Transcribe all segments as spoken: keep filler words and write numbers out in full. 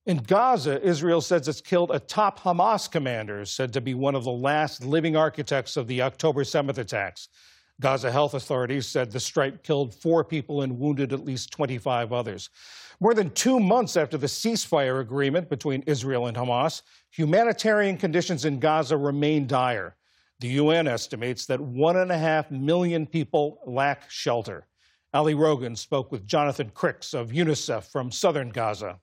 In Gaza, Israel says it's killed a top Hamas commander, said to be one of the last living architects of the October seventh attacks. Gaza health authorities said the strike killed four people and wounded at least twenty-five others. More than two months after the ceasefire agreement between Israel and Hamas, humanitarian conditions in Gaza remain dire. The U N estimates that one and a half million people lack shelter. Ali Rogan spoke with Jonathan Cricks of UNICEF from southern Gaza.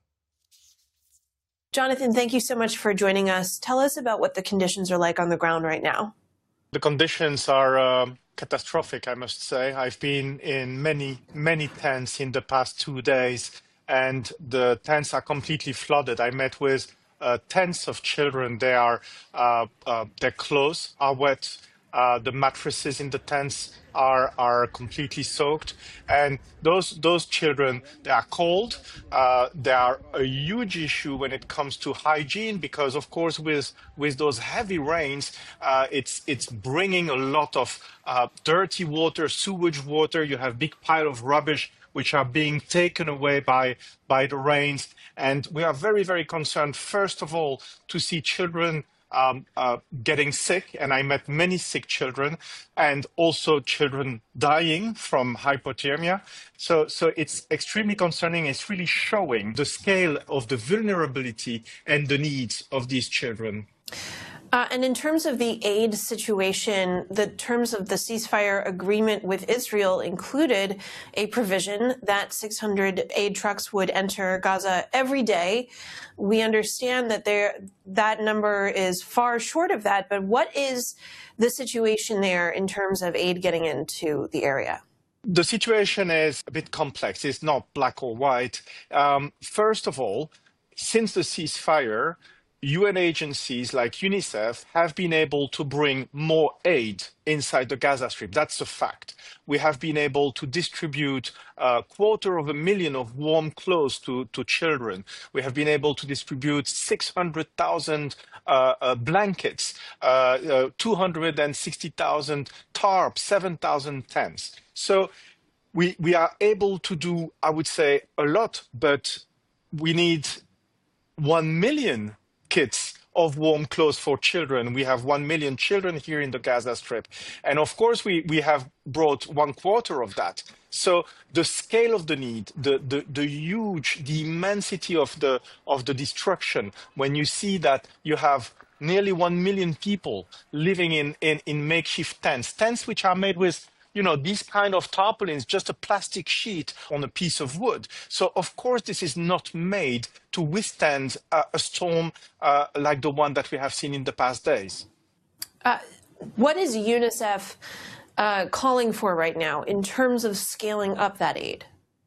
Jonathan, thank you so much for joining us. Tell us about what the conditions are like on the ground right now. The conditions are uh, catastrophic, I must say. I've been in many, many tents in the past two days, and the tents are completely flooded. I met with uh, tens of children. They are, uh, uh, their clothes are wet. Uh, the mattresses in the tents are are completely soaked, and those those children, they are cold. Uh, they are a huge issue when it comes to hygiene, because of course with with those heavy rains, uh, it's it's bringing a lot of uh, dirty water, sewage water. You have big pile of rubbish which are being taken away by by the rains, and we are very very concerned. First of all, to see children Um, uh, getting sick, and I met many sick children, and also children dying from hypothermia. So, so it's extremely concerning. It's really showing the scale of the vulnerability and the needs of these children. Uh, and in terms of the aid situation, the terms of the ceasefire agreement with Israel included a provision that six hundred aid trucks would enter Gaza every day. We understand that there, that number is far short of that, but what is the situation there in terms of aid getting into the area? The situation is a bit complex. It's not black or white. Um, first of all, since the ceasefire, U N agencies like UNICEF have been able to bring more aid inside the Gaza Strip. That's a fact. We have been able to distribute a quarter of a million of warm clothes to, to children. We have been able to distribute six hundred thousand uh, uh, blankets, uh, uh, two hundred sixty thousand tarps, seven thousand tents. So we, we are able to do, I would say, a lot, but we need one million kits of warm clothes for children. We have one million children here in the Gaza Strip. And of course, we, we have brought one quarter of that. So the scale of the need, the, the, the huge, the immensity of the, of the destruction, when you see that you have nearly one million people living in, in, in makeshift tents, tents which are made with you know, these kind of tarpaulins, just a plastic sheet on a piece of wood. So, of course, this is not made to withstand uh, a storm uh, like the one that we have seen in the past days. Uh, what is UNICEF uh, calling for right now in terms of scaling up that aid?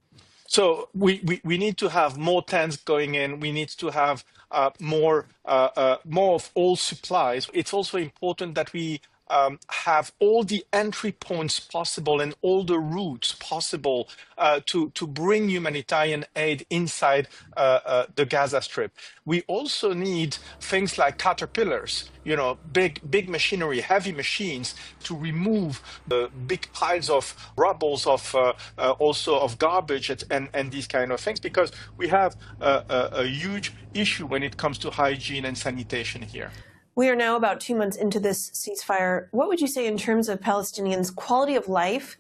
So we, we, we need to have more tents going in. We need to have uh, more, uh, uh, more of all supplies. It's also important that we Um, have all the entry points possible and all the routes possible uh, to, to bring humanitarian aid inside uh, uh, the Gaza Strip. We also need things like caterpillars, you know, big, big machinery, heavy machines to remove the big piles of rubbles, of uh, uh, also of garbage and, and these kind of things, because we have a, a, a huge issue when it comes to hygiene and sanitation here. We are now about two months into this ceasefire. What would you say in terms of Palestinians' quality of life?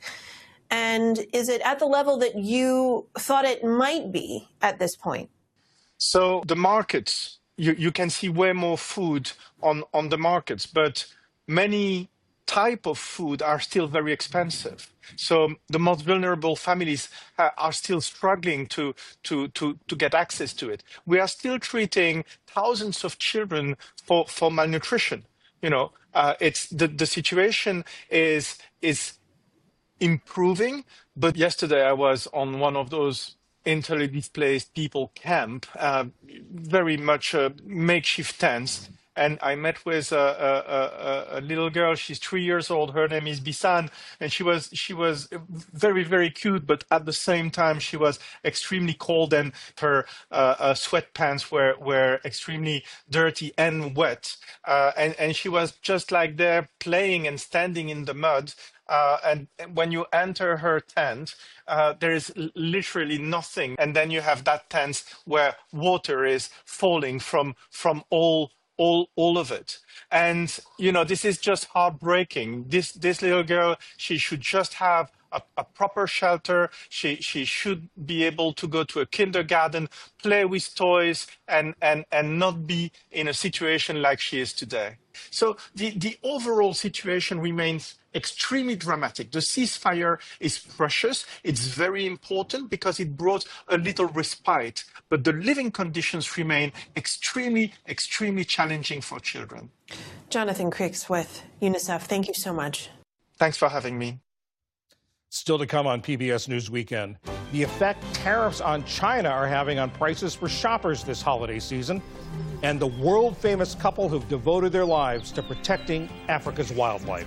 And is it at the level that you thought it might be at this point? So the markets, you, you can see way more food on, on the markets, but many type of food are still very expensive. So the most vulnerable families uh, are still struggling to, to, to, to get access to it. We are still treating thousands of children for, for malnutrition. You know, uh, it's the, the situation is, is improving. But yesterday I was on one of those internally displaced people camp, uh, very much uh, makeshift tents. And I met with a, a, a, a little girl. She's three years old. Her name is Bisan, and she was she was very very cute, but at the same time she was extremely cold, and her uh, uh, sweatpants were were extremely dirty and wet. Uh, and and she was just like there playing and standing in the mud. Uh, and when you enter her tent, uh, there is literally nothing. And then you have that tent where water is falling from from all all all of it. And you know, this is just heartbreaking. This this little girl, she should just have A, a proper shelter. She she should be able to go to a kindergarten, play with toys, and and and not be in a situation like she is today. So the the overall situation remains extremely dramatic. The ceasefire is precious. It's very important because it brought a little respite, but the living conditions remain extremely extremely challenging for children. Jonathan Creeks with UNICEF, thank you so much. Thanks for having me. Still to come on P B S News Weekend, the effect tariffs on China are having on prices for shoppers this holiday season, and the world-famous couple who've devoted their lives to protecting Africa's wildlife.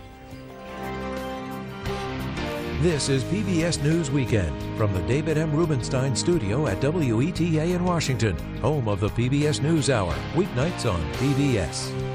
This is P B S News Weekend from the David M. Rubenstein studio at W E T A in Washington, home of the P B S NewsHour, weeknights on P B S.